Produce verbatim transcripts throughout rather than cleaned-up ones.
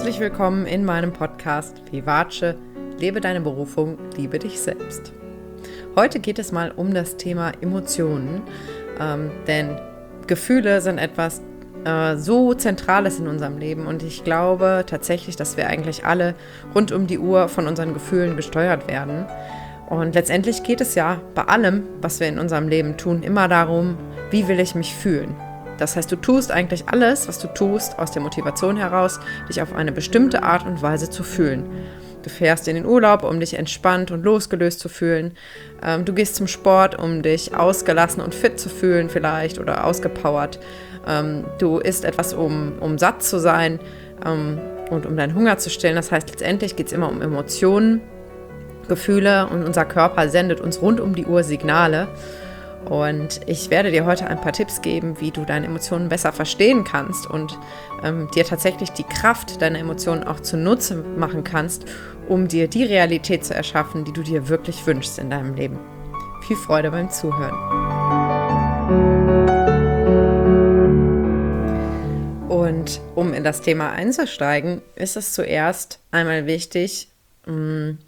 Herzlich willkommen in meinem Podcast Vivace, lebe deine Berufung, liebe dich selbst. Heute geht es mal um das Thema Emotionen, ähm, denn Gefühle sind etwas äh, so Zentrales in unserem Leben und ich glaube tatsächlich, dass wir eigentlich alle rund um die Uhr von unseren Gefühlen gesteuert werden. Und letztendlich geht es ja bei allem, was wir in unserem Leben tun, immer darum, wie will ich mich fühlen. Das heißt, du tust eigentlich alles, was du tust, aus der Motivation heraus, dich auf eine bestimmte Art und Weise zu fühlen. Du fährst in den Urlaub, um dich entspannt und losgelöst zu fühlen. Ähm, du gehst zum Sport, um dich ausgelassen und fit zu fühlen vielleicht oder ausgepowert. Ähm, du isst etwas, um, um satt zu sein ähm, und um deinen Hunger zu stillen. Das heißt, letztendlich geht es immer um Emotionen, Gefühle und unser Körper sendet uns rund um die Uhr Signale. Und ich werde dir heute ein paar Tipps geben, wie du deine Emotionen besser verstehen kannst und ähm, dir tatsächlich die Kraft deiner Emotionen auch zunutze machen kannst, um dir die Realität zu erschaffen, die du dir wirklich wünschst in deinem Leben. Viel Freude beim Zuhören. Und um in das Thema einzusteigen, ist es zuerst einmal wichtig, mh,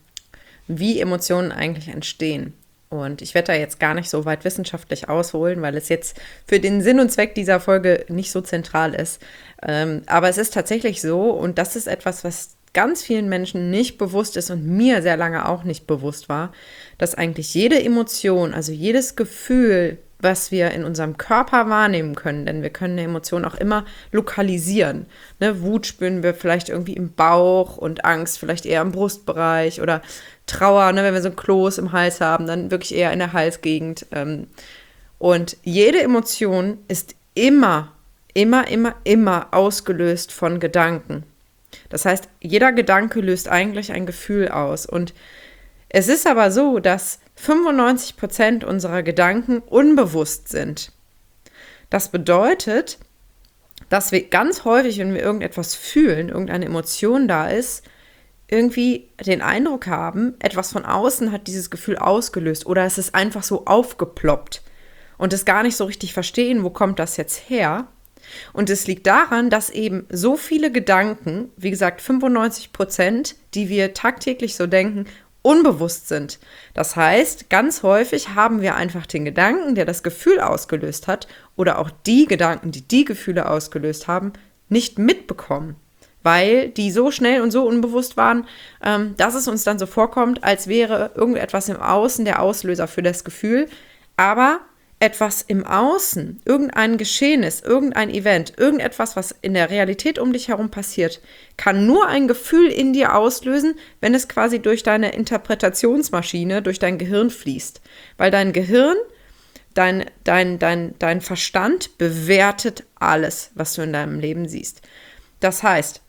wie Emotionen eigentlich entstehen. Und ich werde da jetzt gar nicht so weit wissenschaftlich ausholen, weil es jetzt für den Sinn und Zweck dieser Folge nicht so zentral ist. Ähm, aber es ist tatsächlich so, und das ist etwas, was ganz vielen Menschen nicht bewusst ist und mir sehr lange auch nicht bewusst war, dass eigentlich jede Emotion, also jedes Gefühl, was wir in unserem Körper wahrnehmen können, denn wir können eine Emotion auch immer lokalisieren. Ne, Wut spüren wir vielleicht irgendwie im Bauch und Angst vielleicht eher im Brustbereich oder Trauer, ne, wenn wir so ein Kloß im Hals haben, dann wirklich eher in der Halsgegend. Ähm, und jede Emotion ist immer, immer, immer, immer ausgelöst von Gedanken. Das heißt, jeder Gedanke löst eigentlich ein Gefühl aus. Und es ist aber so, dass fünfundneunzig Prozent unserer Gedanken unbewusst sind. Das bedeutet, dass wir ganz häufig, wenn wir irgendetwas fühlen, irgendeine Emotion da ist, irgendwie den Eindruck haben, etwas von außen hat dieses Gefühl ausgelöst oder es ist einfach so aufgeploppt und es gar nicht so richtig verstehen, wo kommt das jetzt her. Und es liegt daran, dass eben so viele Gedanken, wie gesagt fünfundneunzig Prozent, die wir tagtäglich so denken, unbewusst sind. Das heißt, ganz häufig haben wir einfach den Gedanken, der das Gefühl ausgelöst hat, oder auch die Gedanken, die die Gefühle ausgelöst haben, nicht mitbekommen, weil die so schnell und so unbewusst waren, ähm, dass es uns dann so vorkommt, als wäre irgendetwas im Außen der Auslöser für das Gefühl, aber etwas im Außen, irgendein Geschehnis, irgendein Event, irgendetwas, was in der Realität um dich herum passiert, kann nur ein Gefühl in dir auslösen, wenn es quasi durch deine Interpretationsmaschine, durch dein Gehirn fließt. Weil dein Gehirn, dein, dein, dein, dein Verstand bewertet alles, was du in deinem Leben siehst. Das heißt,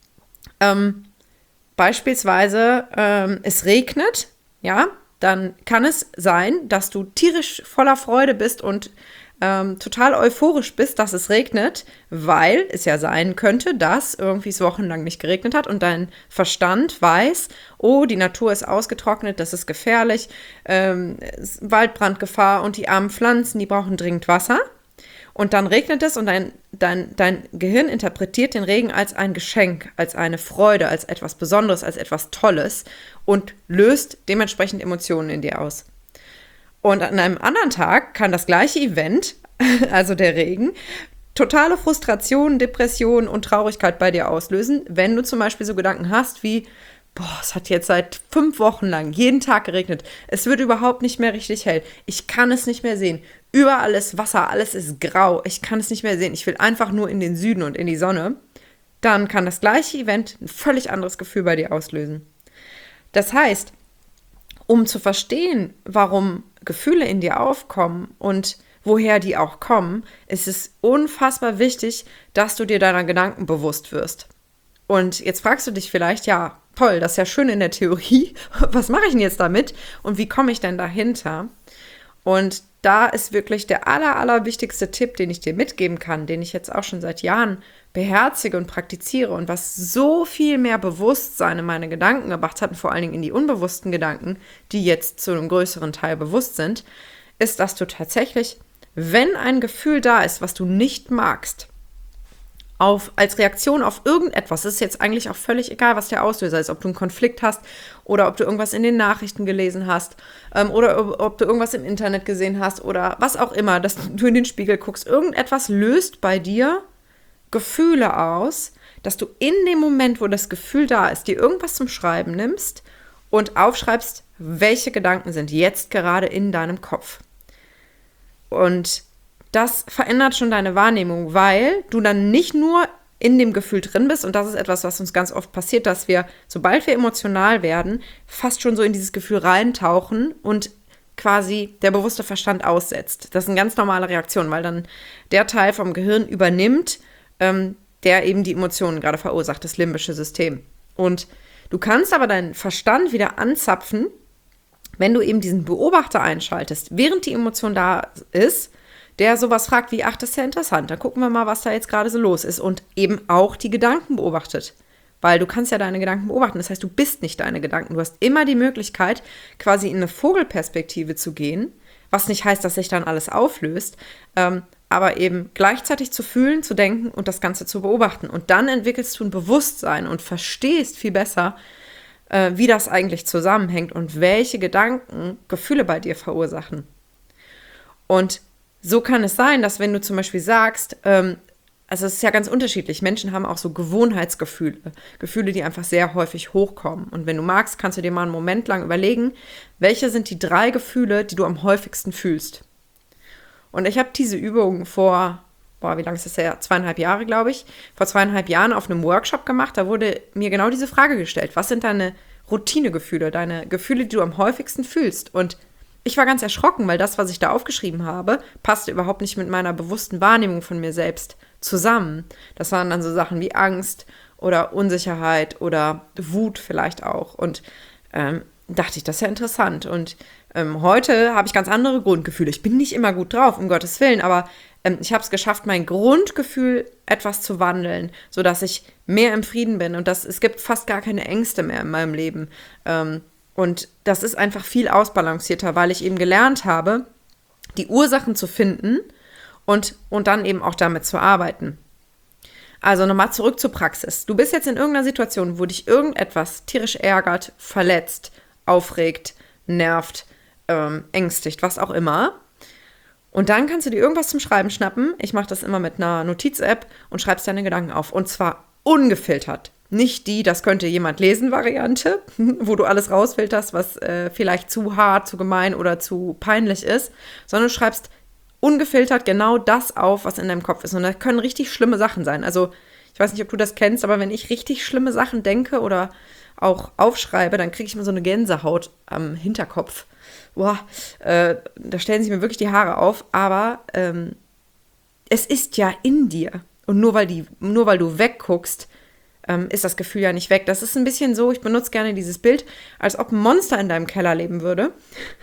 ähm, beispielsweise ähm, es regnet, ja, dann kann es sein, dass du tierisch voller Freude bist und ähm, total euphorisch bist, dass es regnet, weil es ja sein könnte, dass irgendwie es wochenlang nicht geregnet hat und dein Verstand weiß, oh, die Natur ist ausgetrocknet, das ist gefährlich, ähm, Waldbrandgefahr und die armen Pflanzen, die brauchen dringend Wasser. Und dann regnet es und dein, dein, dein Gehirn interpretiert den Regen als ein Geschenk, als eine Freude, als etwas Besonderes, als etwas Tolles und löst dementsprechend Emotionen in dir aus. Und an einem anderen Tag kann das gleiche Event, also der Regen, totale Frustration, Depression und Traurigkeit bei dir auslösen, wenn du zum Beispiel so Gedanken hast wie, boah, es hat jetzt seit fünf Wochen lang jeden Tag geregnet. Es wird überhaupt nicht mehr richtig hell. Ich kann es nicht mehr sehen. Überall ist Wasser, alles ist grau. Ich kann es nicht mehr sehen. Ich will einfach nur in den Süden und in die Sonne. Dann kann das gleiche Event ein völlig anderes Gefühl bei dir auslösen. Das heißt, um zu verstehen, warum Gefühle in dir aufkommen und woher die auch kommen, ist es unfassbar wichtig, dass du dir deiner Gedanken bewusst wirst. Und jetzt fragst du dich vielleicht, ja, toll, das ist ja schön in der Theorie. Was mache ich denn jetzt damit? Und wie komme ich denn dahinter? Und da ist wirklich der aller, aller wichtigste Tipp, den ich dir mitgeben kann, den ich jetzt auch schon seit Jahren beherzige und praktiziere und was so viel mehr Bewusstsein in meine Gedanken gebracht hat und vor allen Dingen in die unbewussten Gedanken, die jetzt zu einem größeren Teil bewusst sind, ist, dass du tatsächlich, wenn ein Gefühl da ist, was du nicht magst, auf, als Reaktion auf irgendetwas. Es ist jetzt eigentlich auch völlig egal, was der Auslöser ist, ob du einen Konflikt hast oder ob du irgendwas in den Nachrichten gelesen hast ähm, oder ob, ob du irgendwas im Internet gesehen hast oder was auch immer, dass du in den Spiegel guckst. Irgendetwas löst bei dir Gefühle aus, dass du in dem Moment, wo das Gefühl da ist, dir irgendwas zum Schreiben nimmst und aufschreibst, welche Gedanken sind jetzt gerade in deinem Kopf. Und das verändert schon deine Wahrnehmung, weil du dann nicht nur in dem Gefühl drin bist, und das ist etwas, was uns ganz oft passiert, dass wir, sobald wir emotional werden, fast schon so in dieses Gefühl reintauchen und quasi der bewusste Verstand aussetzt. Das ist eine ganz normale Reaktion, weil dann der Teil vom Gehirn übernimmt, ähm, der eben die Emotionen gerade verursacht, das limbische System. Und du kannst aber deinen Verstand wieder anzapfen, wenn du eben diesen Beobachter einschaltest, während die Emotion da ist, der sowas fragt wie, ach, das ist ja interessant, dann gucken wir mal, was da jetzt gerade so los ist und eben auch die Gedanken beobachtet. Weil du kannst ja deine Gedanken beobachten, das heißt, du bist nicht deine Gedanken. Du hast immer die Möglichkeit, quasi in eine Vogelperspektive zu gehen, was nicht heißt, dass sich dann alles auflöst, ähm, aber eben gleichzeitig zu fühlen, zu denken und das Ganze zu beobachten. Und dann entwickelst du ein Bewusstsein und verstehst viel besser, äh, wie das eigentlich zusammenhängt und welche Gedanken Gefühle bei dir verursachen. Und so kann es sein, dass wenn du zum Beispiel sagst, ähm, also es ist ja ganz unterschiedlich, Menschen haben auch so Gewohnheitsgefühle, Gefühle, die einfach sehr häufig hochkommen. Und wenn du magst, kannst du dir mal einen Moment lang überlegen, welche sind die drei Gefühle, die du am häufigsten fühlst. Und ich habe diese Übung vor, boah, wie lange ist das her? Zweieinhalb Jahre, glaube ich, vor zweieinhalb Jahren auf einem Workshop gemacht. Da wurde mir genau diese Frage gestellt. Was sind deine Routinegefühle, deine Gefühle, die du am häufigsten fühlst? Und ich war ganz erschrocken, weil das, was ich da aufgeschrieben habe, passte überhaupt nicht mit meiner bewussten Wahrnehmung von mir selbst zusammen. Das waren dann so Sachen wie Angst oder Unsicherheit oder Wut vielleicht auch. Und ähm, dachte ich, das ist ja interessant. Und ähm, heute habe ich ganz andere Grundgefühle. Ich bin nicht immer gut drauf, um Gottes Willen, aber ähm, ich habe es geschafft, mein Grundgefühl etwas zu wandeln, sodass ich mehr im Frieden bin. Und das, es gibt fast gar keine Ängste mehr in meinem Leben. Ähm, Und das ist einfach viel ausbalancierter, weil ich eben gelernt habe, die Ursachen zu finden und, und dann eben auch damit zu arbeiten. Also nochmal zurück zur Praxis. Du bist jetzt in irgendeiner Situation, wo dich irgendetwas tierisch ärgert, verletzt, aufregt, nervt, ähm, ängstigt, was auch immer. Und dann kannst du dir irgendwas zum Schreiben schnappen. Ich mache das immer mit einer Notiz-App und schreibst deine Gedanken auf. Und zwar ungefiltert. Nicht die, das könnte jemand lesen Variante, wo du alles rausfilterst, was äh, vielleicht zu hart, zu gemein oder zu peinlich ist, sondern du schreibst ungefiltert genau das auf, was in deinem Kopf ist. Und das können richtig schlimme Sachen sein. Also ich weiß nicht, ob du das kennst, aber wenn ich richtig schlimme Sachen denke oder auch aufschreibe, dann kriege ich mir so eine Gänsehaut am Hinterkopf. Boah, äh, da stellen sich mir wirklich die Haare auf. Aber ähm, es ist ja in dir. Und nur weil, die, nur weil du wegguckst, ähm, ist das Gefühl ja nicht weg. Das ist ein bisschen so, ich benutze gerne dieses Bild, als ob ein Monster in deinem Keller leben würde.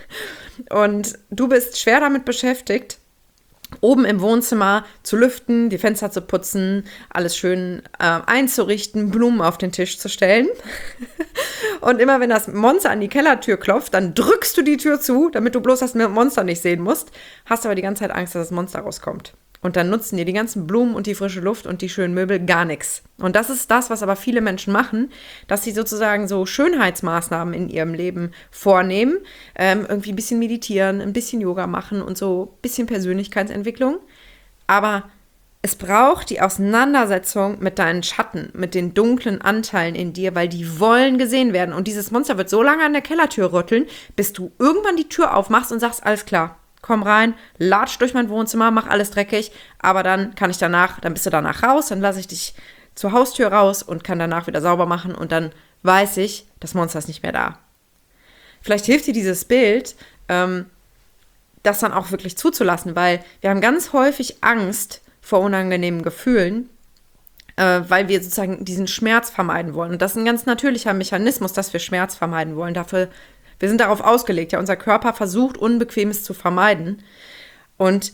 Und du bist schwer damit beschäftigt, oben im Wohnzimmer zu lüften, die Fenster zu putzen, alles schön äh, einzurichten, Blumen auf den Tisch zu stellen. Und immer wenn das Monster an die Kellertür klopft, dann drückst du die Tür zu, damit du bloß das Monster nicht sehen musst, hast aber die ganze Zeit Angst, dass das Monster rauskommt. Und dann nutzen dir die ganzen Blumen und die frische Luft und die schönen Möbel gar nichts. Und das ist das, was aber viele Menschen machen, dass sie sozusagen so Schönheitsmaßnahmen in ihrem Leben vornehmen, ähm, irgendwie ein bisschen meditieren, ein bisschen Yoga machen und so ein bisschen Persönlichkeitsentwicklung. Aber es braucht die Auseinandersetzung mit deinen Schatten, mit den dunklen Anteilen in dir, weil die wollen gesehen werden. Und dieses Monster wird so lange an der Kellertür rütteln, bis du irgendwann die Tür aufmachst und sagst, alles klar, komm rein, latsch durch mein Wohnzimmer, mach alles dreckig, aber dann kann ich danach, dann bist du danach raus, dann lasse ich dich zur Haustür raus und kann danach wieder sauber machen und dann weiß ich, das Monster ist nicht mehr da. Vielleicht hilft dir dieses Bild, ähm, das dann auch wirklich zuzulassen, weil wir haben ganz häufig Angst vor unangenehmen Gefühlen, äh, weil wir sozusagen diesen Schmerz vermeiden wollen. Und das ist ein ganz natürlicher Mechanismus, dass wir Schmerz vermeiden wollen. Dafür Wir sind darauf ausgelegt, ja, unser Körper versucht, Unbequemes zu vermeiden. Und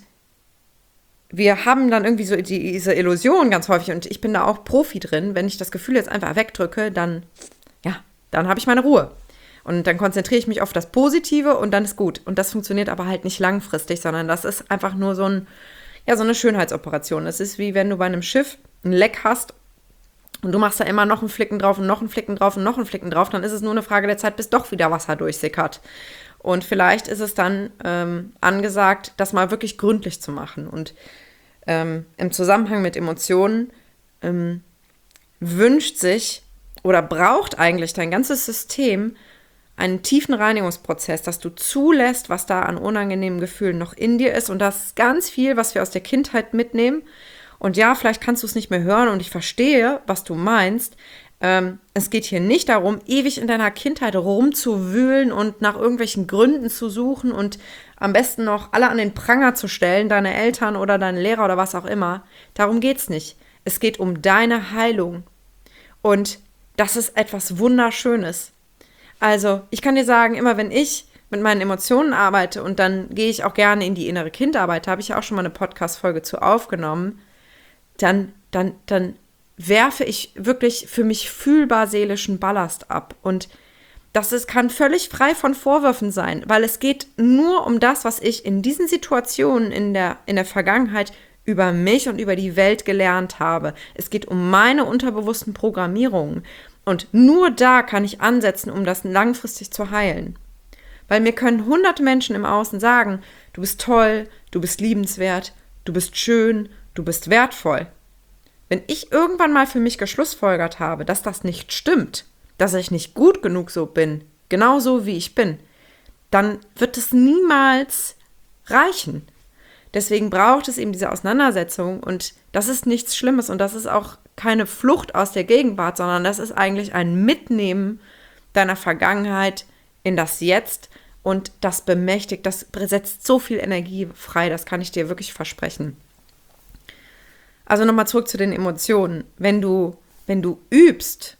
wir haben dann irgendwie so die, diese Illusion ganz häufig, und ich bin da auch Profi drin, wenn ich das Gefühl jetzt einfach wegdrücke, dann, ja, dann habe ich meine Ruhe. Und dann konzentriere ich mich auf das Positive und dann ist gut. Und das funktioniert aber halt nicht langfristig, sondern das ist einfach nur so, ein, ja, so eine Schönheitsoperation. Das ist wie wenn du bei einem Schiff ein Leck hast und du machst da immer noch einen Flicken drauf und noch einen Flicken drauf und noch einen Flicken drauf, dann ist es nur eine Frage der Zeit, bis doch wieder Wasser durchsickert. Und vielleicht ist es dann ähm, angesagt, das mal wirklich gründlich zu machen. Und ähm, im Zusammenhang mit Emotionen ähm, wünscht sich oder braucht eigentlich dein ganzes System einen tiefen Reinigungsprozess, dass du zulässt, was da an unangenehmen Gefühlen noch in dir ist. Und das ist ganz viel, was wir aus der Kindheit mitnehmen. Und ja, vielleicht kannst du es nicht mehr hören und ich verstehe, was du meinst. Ähm, es geht hier nicht darum, ewig in deiner Kindheit rumzuwühlen und nach irgendwelchen Gründen zu suchen und am besten noch alle an den Pranger zu stellen, deine Eltern oder deine Lehrer oder was auch immer. Darum geht's nicht. Es geht um deine Heilung. Und das ist etwas Wunderschönes. Also, ich kann dir sagen, immer wenn ich mit meinen Emotionen arbeite und dann gehe ich auch gerne in die innere Kindarbeit, da habe ich ja auch schon mal eine Podcast-Folge zu aufgenommen, dann, dann, dann werfe ich wirklich für mich fühlbar seelischen Ballast ab. Und das ist, kann völlig frei von Vorwürfen sein, weil es geht nur um das, was ich in diesen Situationen in der, in der Vergangenheit über mich und über die Welt gelernt habe. Es geht um meine unterbewussten Programmierungen. Und nur da kann ich ansetzen, um das langfristig zu heilen. Weil mir können hundert Menschen im Außen sagen, du bist toll, du bist liebenswert, du bist schön, du bist wertvoll. Wenn ich irgendwann mal für mich geschlussfolgert habe, dass das nicht stimmt, dass ich nicht gut genug so bin, genauso wie ich bin, dann wird es niemals reichen. Deswegen braucht es eben diese Auseinandersetzung und das ist nichts Schlimmes und das ist auch keine Flucht aus der Gegenwart, sondern das ist eigentlich ein Mitnehmen deiner Vergangenheit in das Jetzt und das bemächtigt, das setzt so viel Energie frei, das kann ich dir wirklich versprechen. Also nochmal zurück zu den Emotionen. Wenn du, wenn du übst,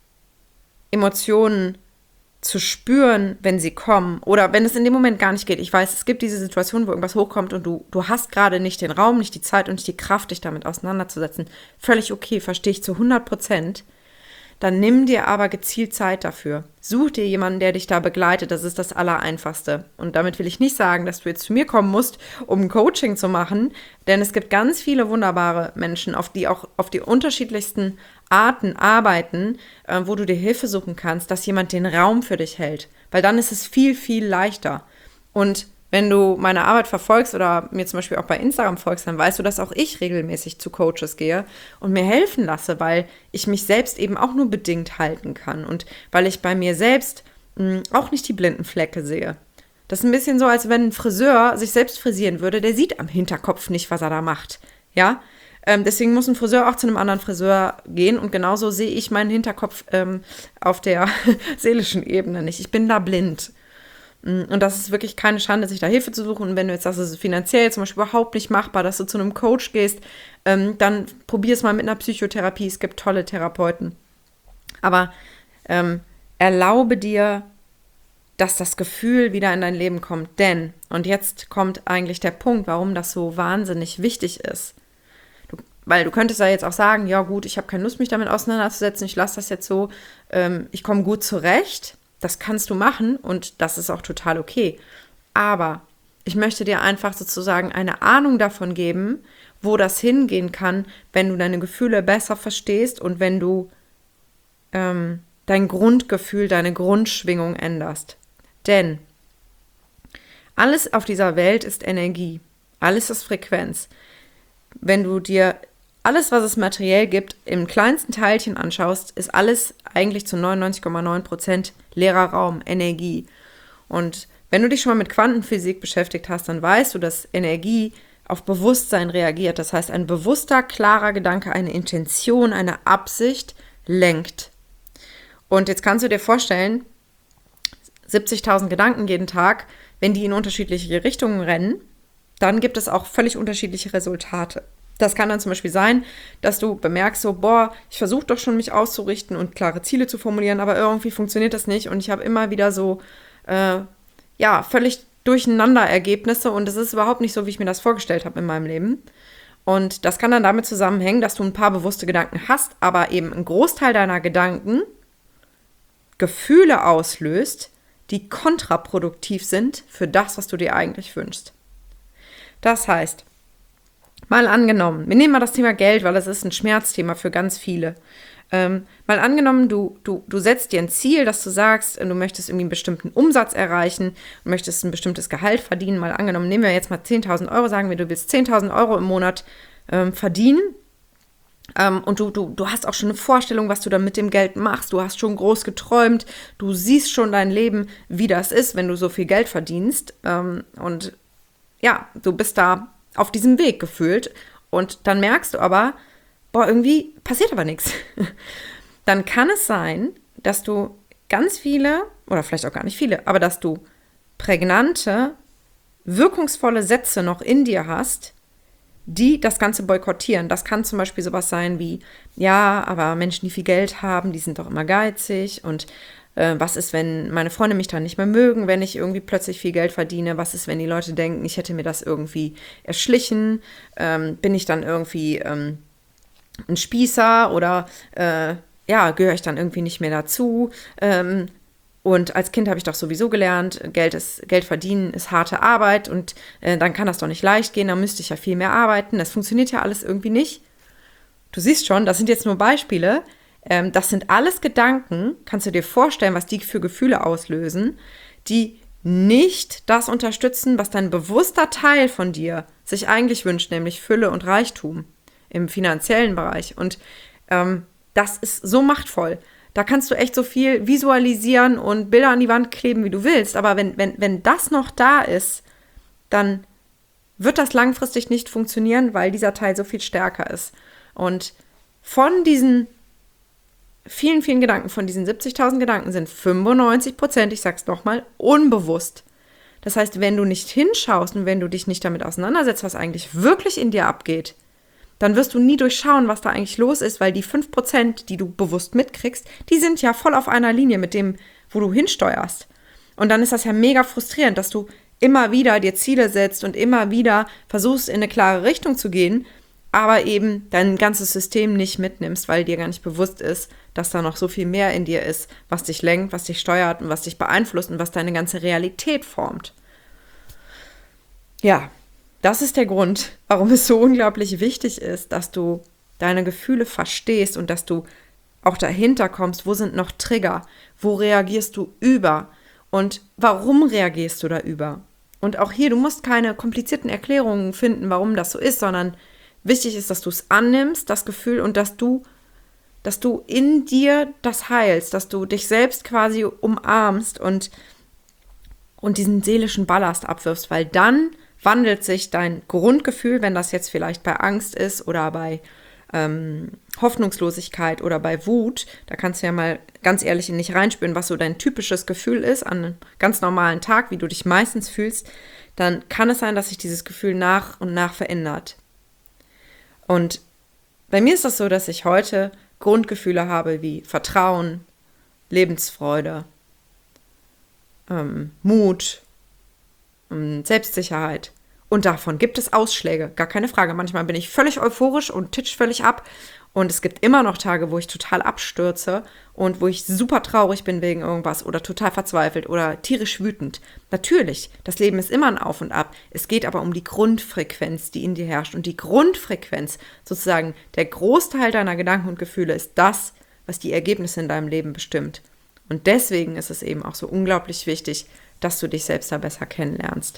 Emotionen zu spüren, wenn sie kommen oder wenn es in dem Moment gar nicht geht. Ich weiß, es gibt diese Situation, wo irgendwas hochkommt und du, du hast gerade nicht den Raum, nicht die Zeit und nicht die Kraft, dich damit auseinanderzusetzen. Völlig okay, verstehe ich zu hundert Prozent. Dann nimm dir aber gezielt Zeit dafür. Such dir jemanden, der dich da begleitet. Das ist das Allereinfachste. Und damit will ich nicht sagen, dass du jetzt zu mir kommen musst, um ein Coaching zu machen. Denn es gibt ganz viele wunderbare Menschen, auf die auch auf die unterschiedlichsten Arten arbeiten, äh, wo du dir Hilfe suchen kannst, dass jemand den Raum für dich hält. Weil dann ist es viel, viel leichter. Und wenn du meine Arbeit verfolgst oder mir zum Beispiel auch bei Instagram folgst, dann weißt du, dass auch ich regelmäßig zu Coaches gehe und mir helfen lasse, weil ich mich selbst eben auch nur bedingt halten kann und weil ich bei mir selbst mh, auch nicht die blinden Flecke sehe. Das ist ein bisschen so, als wenn ein Friseur sich selbst frisieren würde, der sieht am Hinterkopf nicht, was er da macht. Ja, ähm, deswegen muss ein Friseur auch zu einem anderen Friseur gehen und genauso sehe ich meinen Hinterkopf ähm, auf der seelischen Ebene nicht. Ich bin da blind. Und das ist wirklich keine Schande, sich da Hilfe zu suchen. Und wenn du jetzt sagst, es ist finanziell zum Beispiel überhaupt nicht machbar, dass du zu einem Coach gehst, ähm, dann probier es mal mit einer Psychotherapie. Es gibt tolle Therapeuten. Aber ähm, erlaube dir, dass das Gefühl wieder in dein Leben kommt. Denn, und jetzt kommt eigentlich der Punkt, warum das so wahnsinnig wichtig ist. Du, weil du könntest ja jetzt auch sagen, ja gut, ich habe keine Lust, mich damit auseinanderzusetzen, ich lasse das jetzt so, ähm, ich komme gut zurecht. Das kannst du machen und das ist auch total okay. Aber ich möchte dir einfach sozusagen eine Ahnung davon geben, wo das hingehen kann, wenn du deine Gefühle besser verstehst und wenn du ähm, dein Grundgefühl, deine Grundschwingung änderst. Denn alles auf dieser Welt ist Energie. Alles ist Frequenz. Wenn du dir alles, was es materiell gibt, im kleinsten Teilchen anschaust, ist alles eigentlich zu neunundneunzig Komma neun Prozent leerer Raum, Energie. Und wenn du dich schon mal mit Quantenphysik beschäftigt hast, dann weißt du, dass Energie auf Bewusstsein reagiert. Das heißt, ein bewusster, klarer Gedanke, eine Intention, eine Absicht lenkt. Und jetzt kannst du dir vorstellen, siebzigtausend Gedanken jeden Tag, wenn die in unterschiedliche Richtungen rennen, dann gibt es auch völlig unterschiedliche Resultate. Das kann dann zum Beispiel sein, dass du bemerkst, so, boah, ich versuche doch schon, mich auszurichten und klare Ziele zu formulieren, aber irgendwie funktioniert das nicht und ich habe immer wieder so, äh, ja, völlig durcheinander Ergebnisse und es ist überhaupt nicht so, wie ich mir das vorgestellt habe in meinem Leben. Und das kann dann damit zusammenhängen, dass du ein paar bewusste Gedanken hast, aber eben ein Großteil deiner Gedanken Gefühle auslöst, die kontraproduktiv sind für das, was du dir eigentlich wünschst. Das heißt, Mal angenommen, wir nehmen mal das Thema Geld, weil das ist ein Schmerzthema für ganz viele. Ähm, mal angenommen, du, du, du setzt dir ein Ziel, dass du sagst, du möchtest irgendwie einen bestimmten Umsatz erreichen, du möchtest ein bestimmtes Gehalt verdienen. Mal angenommen, nehmen wir jetzt mal zehntausend Euro, sagen wir, du willst zehntausend Euro im Monat ähm, verdienen. Ähm, und du, du, du hast auch schon eine Vorstellung, was du dann mit dem Geld machst. Du hast schon groß geträumt, du siehst schon dein Leben, wie das ist, wenn du so viel Geld verdienst. Ähm, und ja, du bist da auf diesem Weg gefühlt und dann merkst du aber, boah, irgendwie passiert aber nichts. Dann kann es sein, dass du ganz viele, oder vielleicht auch gar nicht viele, aber dass du prägnante, wirkungsvolle Sätze noch in dir hast, die das Ganze boykottieren. Das kann zum Beispiel sowas sein wie, ja, aber Menschen, die viel Geld haben, die sind doch immer geizig und äh, was ist, wenn meine Freunde mich dann nicht mehr mögen, wenn ich irgendwie plötzlich viel Geld verdiene? Was ist, wenn die Leute denken, ich hätte mir das irgendwie erschlichen? Ähm, bin ich dann irgendwie ähm, ein Spießer oder äh, ja, gehöre ich dann irgendwie nicht mehr dazu? Ähm, und als Kind habe ich doch sowieso gelernt, Geld ist, Geld verdienen ist harte Arbeit und äh, dann kann das doch nicht leicht gehen, dann müsste ich ja viel mehr arbeiten. Das funktioniert ja alles irgendwie nicht. Du siehst schon, das sind jetzt nur Beispiele. Ähm, das sind alles Gedanken, kannst du dir vorstellen, was die für Gefühle auslösen, die nicht das unterstützen, was dein bewusster Teil von dir sich eigentlich wünscht, nämlich Fülle und Reichtum im finanziellen Bereich. Und ähm, das ist so machtvoll. Da kannst du echt so viel visualisieren und Bilder an die Wand kleben, wie du willst. Aber wenn, wenn, wenn das noch da ist, dann wird das langfristig nicht funktionieren, weil dieser Teil so viel stärker ist. Und von diesen vielen, vielen Gedanken, von diesen siebzigtausend Gedanken sind fünfundneunzig Prozent, ich sag's nochmal, unbewusst. Das heißt, wenn du nicht hinschaust und wenn du dich nicht damit auseinandersetzt, was eigentlich wirklich in dir abgeht, dann wirst du nie durchschauen, was da eigentlich los ist, weil die fünf Prozent, die du bewusst mitkriegst, die sind ja voll auf einer Linie mit dem, wo du hinsteuerst. Und dann ist das ja mega frustrierend, dass du immer wieder dir Ziele setzt und immer wieder versuchst, in eine klare Richtung zu gehen, aber eben dein ganzes System nicht mitnimmst, weil dir gar nicht bewusst ist, dass da noch so viel mehr in dir ist, was dich lenkt, was dich steuert und was dich beeinflusst und was deine ganze Realität formt. Ja, das ist der Grund, warum es so unglaublich wichtig ist, dass du deine Gefühle verstehst und dass du auch dahinter kommst, wo sind noch Trigger, wo reagierst du über und warum reagierst du da über. Und auch hier, du musst keine komplizierten Erklärungen finden, warum das so ist, sondern wichtig ist, dass du es annimmst, das Gefühl, und dass du, dass du in dir das heilst, dass du dich selbst quasi umarmst und, und diesen seelischen Ballast abwirfst, weil dann wandelt sich dein Grundgefühl, wenn das jetzt vielleicht bei Angst ist oder bei ähm, Hoffnungslosigkeit oder bei Wut, da kannst du ja mal ganz ehrlich in dich reinspüren, was so dein typisches Gefühl ist an einem ganz normalen Tag, wie du dich meistens fühlst, dann kann es sein, dass sich dieses Gefühl nach und nach verändert. Und bei mir ist das so, dass ich heute Grundgefühle habe wie Vertrauen, Lebensfreude, ähm, Mut, ähm, Selbstsicherheit. Und davon gibt es Ausschläge, gar keine Frage. Manchmal bin ich völlig euphorisch und titsch völlig ab. Und es gibt immer noch Tage, wo ich total abstürze und wo ich super traurig bin wegen irgendwas oder total verzweifelt oder tierisch wütend. Natürlich, das Leben ist immer ein Auf und Ab. Es geht aber um die Grundfrequenz, die in dir herrscht. Und die Grundfrequenz, sozusagen der Großteil deiner Gedanken und Gefühle, ist das, was die Ergebnisse in deinem Leben bestimmt. Und deswegen ist es eben auch so unglaublich wichtig, dass du dich selbst da besser kennenlernst.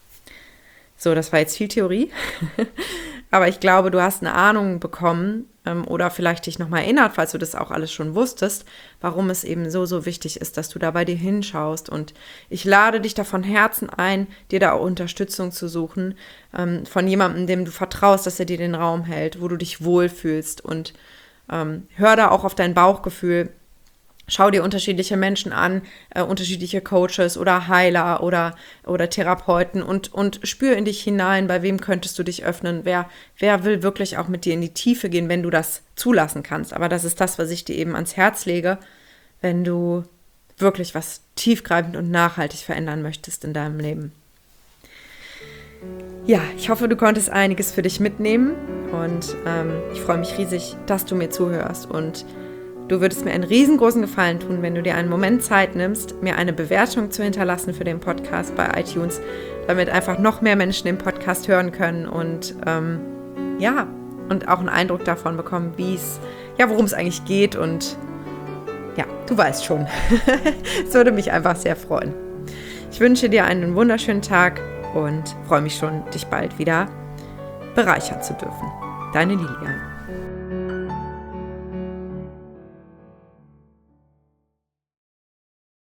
So, das war jetzt viel Theorie, aber ich glaube, du hast eine Ahnung bekommen ähm, oder vielleicht dich nochmal erinnert, falls du das auch alles schon wusstest, warum es eben so, so wichtig ist, dass du da bei dir hinschaust. Und ich lade dich da von Herzen ein, dir da auch Unterstützung zu suchen, ähm, von jemandem, dem du vertraust, dass er dir den Raum hält, wo du dich wohlfühlst, und ähm, hör da auch auf dein Bauchgefühl. Schau dir unterschiedliche Menschen an, äh, unterschiedliche Coaches oder Heiler oder, oder Therapeuten und, und spür in dich hinein, bei wem könntest du dich öffnen, wer, wer will wirklich auch mit dir in die Tiefe gehen, wenn du das zulassen kannst. Aber das ist das, was ich dir eben ans Herz lege, wenn du wirklich was tiefgreifend und nachhaltig verändern möchtest in deinem Leben. Ja, ich hoffe, du konntest einiges für dich mitnehmen und ähm, ich freue mich riesig, dass du mir zuhörst, und du würdest mir einen riesengroßen Gefallen tun, wenn du dir einen Moment Zeit nimmst, mir eine Bewertung zu hinterlassen für den Podcast bei iTunes, damit einfach noch mehr Menschen den Podcast hören können und ähm, ja, und auch einen Eindruck davon bekommen, wie es, ja, worum es eigentlich geht und ja, du weißt schon. Es würde mich einfach sehr freuen. Ich wünsche dir einen wunderschönen Tag und freue mich schon, dich bald wieder bereichern zu dürfen. Deine Lilia.